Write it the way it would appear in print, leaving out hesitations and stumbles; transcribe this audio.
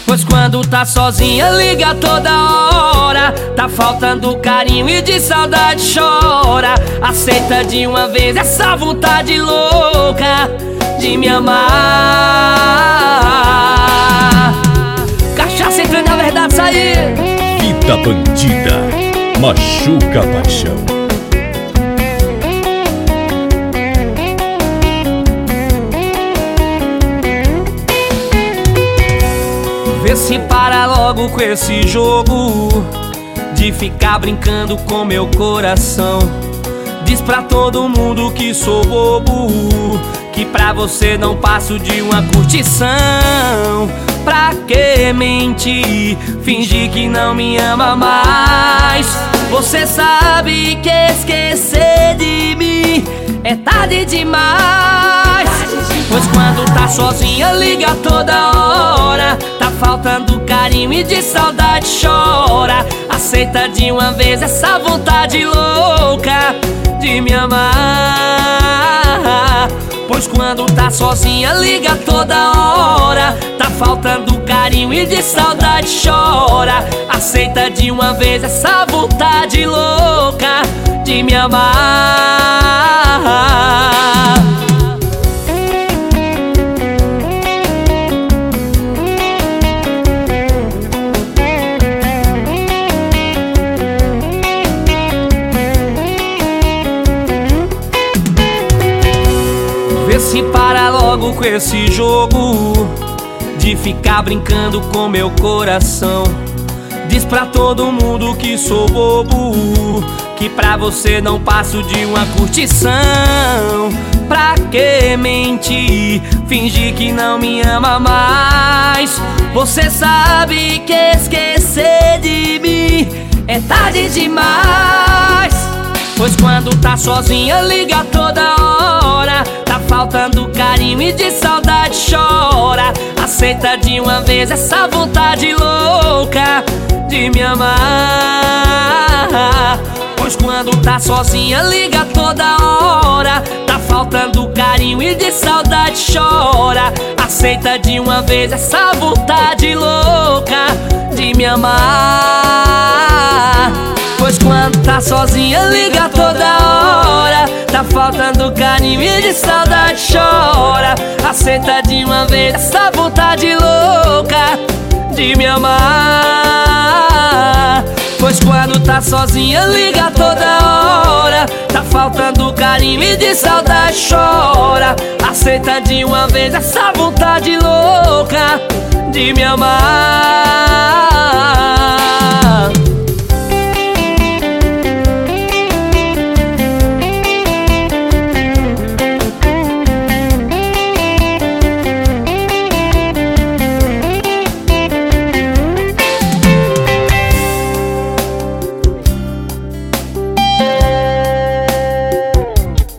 Pois quando tá sozinha liga toda hora, tá faltando carinho e de saudade chora. Aceita de uma vez essa vontade louca de me amar. Cachaça entra na verdade sair. Vida bandida, machuca a paixão. Vê se para logo com esse jogo de ficar brincando com meu coração. Diz pra todo mundo que sou bobo, que pra você não passo de uma curtição. Pra que mentir, fingir que não me ama mais? Você sabe que esquecer de mim é tarde demais. Pois quando tá sozinha liga toda hora, tá faltando carinho e de saudade chora. Aceita de uma vez essa vontade louca de me amar. Pois quando tá sozinha liga toda hora, tá faltando carinho e de saudade chora. Aceita de uma vez essa vontade louca de me amar. Vê se para logo com esse jogo de ficar brincando com meu coração. Diz pra todo mundo que sou bobo, que pra você não passo de uma curtição. Pra que mentir, fingir que não me ama mais? Você sabe que esquecer de mim é tarde demais. Pois quando tá sozinha liga toda hora, tá faltando carinho e de saudade chora. Aceita de uma vez essa vontade louca de me amar. Pois quando tá sozinha liga toda hora, tá faltando carinho e de saudade chora. Aceita de uma vez essa vontade louca de me amar. Pois quando tá sozinha liga toda hora, tá faltando carinho e de saudade chora. Aceita de uma vez essa vontade louca de me amar. Pois quando tá sozinha liga toda hora, tá faltando carinho e de saudade chora. Aceita de uma vez essa vontade louca de me amar.